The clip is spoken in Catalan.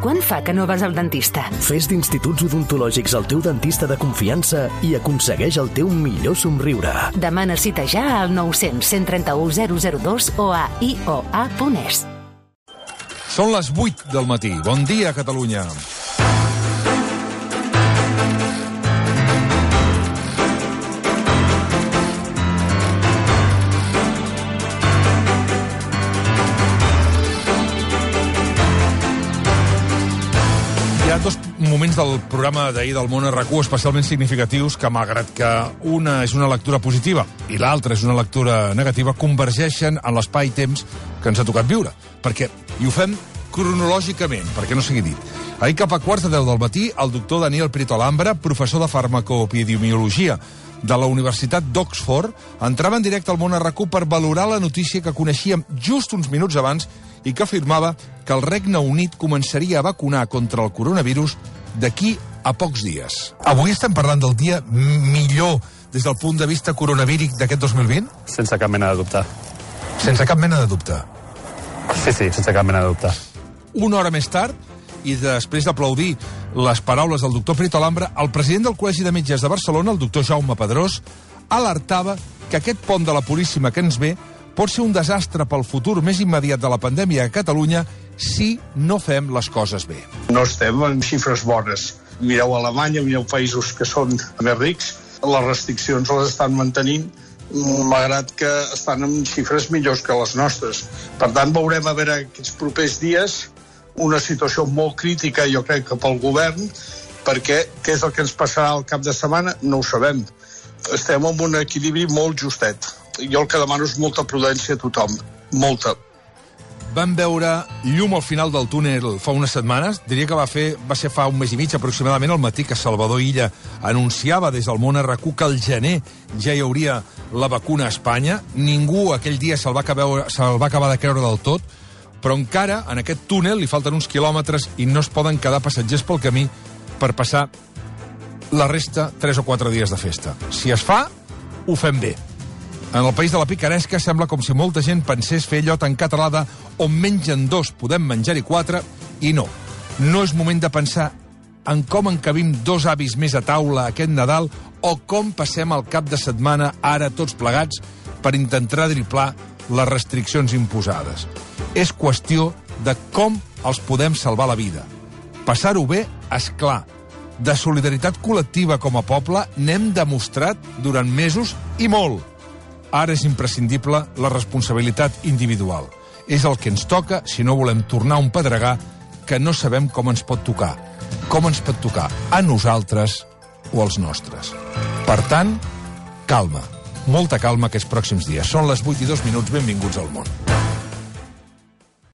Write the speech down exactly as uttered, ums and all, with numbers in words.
Quant fa que no vas al dentista? Fes d'Instituts Odontològics el teu dentista de confiança i aconsegueix el teu millor somriure. Demana cita ja al nou cents, cent trenta-u, zero zero dos o a i o a punt es. Són les vuit del matí. Bon dia, Catalunya. Hi ha dos moments del programa d'ahir del Món R Q especialment significatius que, malgrat que una és una lectura positiva i l'altra és una lectura negativa, convergeixen en l'espai-temps que ens ha tocat viure. Perquè, i ho fem cronològicament, perquè no sigui dit. Ahir cap a quarts de deu del matí, el doctor Daniel Prieto Alhambra, professor de farmacoepidemiologia de la Universitat d'Oxford, entrava en directe al Món R Q per valorar la notícia que coneixíem just uns minuts abans i que afirmava que el Regne Unit començaria a vacunar contra el coronavirus d'aquí a pocs dies. Avui estem parlant del dia millor des del punt de vista coronavíric d'aquest dos mil vint? Sense cap mena de dubte. Sense cap mena de dubte. Sí, sí, sense cap mena de dubte. Una hora més tard, i després d'aplaudir les paraules del doctor Prieto Alhambra, el president del Col·legi de Metges de Barcelona, el doctor Jaume Pedrós, alertava que aquest pont de la Puríssima que ens ve pot ser un desastre pel futur més immediat de la pandèmia a Catalunya si no fem les coses bé. No estem en xifres bones. Mireu Alemanya, mireu països que són més rics, les restriccions les estan mantenint, malgrat que estan en xifres millors que les nostres. Per tant, veurem a veure aquests propers dies una situació molt crítica, jo crec que pel govern, perquè què és el que ens passarà al cap de setmana? No ho sabem. Estem en un equilibri molt justet. Jo el que demano és molta prudència a tothom. Molta. Vam veure llum al final del túnel fa unes setmanes. Diria que va, fer, va ser fa un mes i mig aproximadament al matí que Salvador Illa anunciava des del Món R Q que al gener ja hi hauria la vacuna a Espanya. Ningú aquell dia se'l va, se va acabar de creure del tot, però encara en aquest túnel li falten uns quilòmetres i no es poden quedar passatgers pel camí per passar la resta tres o quatre dies de festa. Si es fa, ho fem bé. En el país de la picaresca sembla com si molta gent pensés fer allò tan català de on mengen dos podem menjar-hi quatre, i no. No és moment de pensar en com encabim dos avis més a taula aquest Nadal o com passem el cap de setmana ara tots plegats per intentar driblar les restriccions imposades. És qüestió de com els podem salvar la vida. Passar-ho bé, esclar. De solidaritat col·lectiva com a poble n'hem demostrat durant mesos i molt. Ara és imprescindible la responsabilitat individual. És el que ens toca si no volem tornar a un pedregar que no sabem com ens pot tocar. Com ens pot tocar a nosaltres o als nostres. Per tant, calma. Molta calma aquests pròxims dies. Són les vuit i dos minuts. Benvinguts al món.